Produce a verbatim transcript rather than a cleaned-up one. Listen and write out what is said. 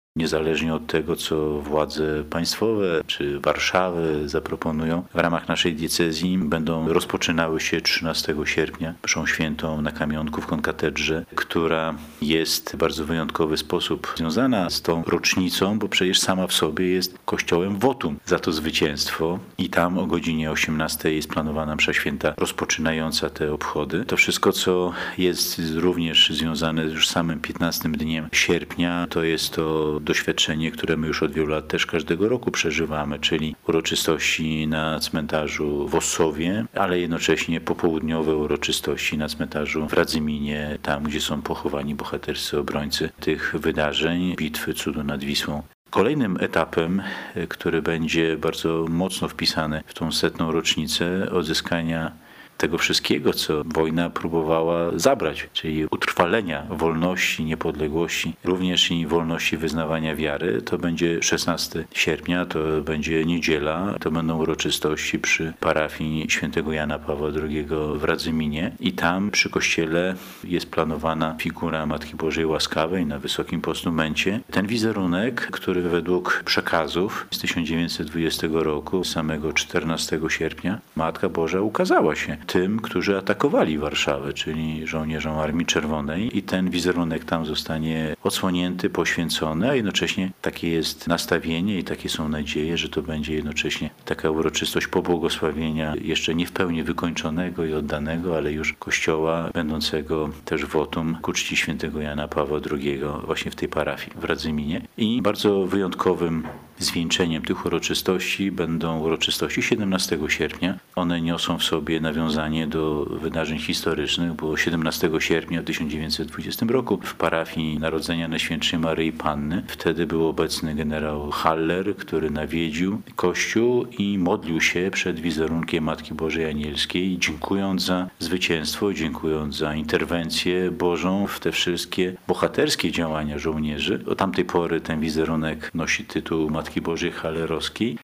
Niezależnie od tego, co władze państwowe czy Warszawy zaproponują, w ramach naszej diecezji będą rozpoczynały się trzynastego sierpnia mszą świętą na Kamionku w konkatedrze, która jest w bardzo wyjątkowy sposób związana z tą rocznicą, bo przecież sama w sobie jest kościołem wotum za to zwycięstwo i tam o godzinie osiemnastej jest planowana msza święta rozpoczynająca te obchody. To wszystko, co jest również związane już z samym piętnastym dniem sierpnia, to jest to doświadczenie, które my już od wielu lat też każdego roku przeżywamy, czyli uroczystości na cmentarzu w Ossowie, ale jednocześnie popołudniowe uroczystości na cmentarzu w Radzyminie, tam gdzie są pochowani bohaterscy obrońcy tych wydarzeń, bitwy cudu nad Wisłą. Kolejnym etapem, który będzie bardzo mocno wpisany w tą setną rocznicę odzyskania tego wszystkiego, co wojna próbowała zabrać, czyli utrwalenia wolności, niepodległości, również i wolności wyznawania wiary. To będzie szesnastego sierpnia, to będzie niedziela, to będą uroczystości przy parafii świętego Jana Pawła drugiego w Radzyminie i tam przy kościele jest planowana figura Matki Bożej Łaskawej na wysokim postumencie. Ten wizerunek, który według przekazów z tysiąc dziewięćset dwudziestego roku, samego czternastego sierpnia, Matka Boża ukazała się tym, którzy atakowali Warszawę, czyli żołnierzom Armii Czerwonej i ten wizerunek tam zostanie odsłonięty, poświęcony, a jednocześnie takie jest nastawienie i takie są nadzieje, że to będzie jednocześnie taka uroczystość pobłogosławienia jeszcze nie w pełni wykończonego i oddanego, ale już kościoła będącego też wotum ku czci świętego Jana Pawła drugiego właśnie w tej parafii w Radzyminie. I bardzo wyjątkowym zwieńczeniem tych uroczystości będą uroczystości siedemnastego sierpnia. One niosą w sobie nawiązanie do wydarzeń historycznych, bo siedemnastego sierpnia w tysiąc dziewięćset dwudziestym roku w parafii Narodzenia Najświętszej Maryi Panny wtedy był obecny generał Haller, który nawiedził kościół i modlił się przed wizerunkiem Matki Bożej Anielskiej, dziękując za zwycięstwo, dziękując za interwencję Bożą w te wszystkie bohaterskie działania żołnierzy. Od tamtej pory ten wizerunek nosi tytuł Matki Bożej Hallerowskiej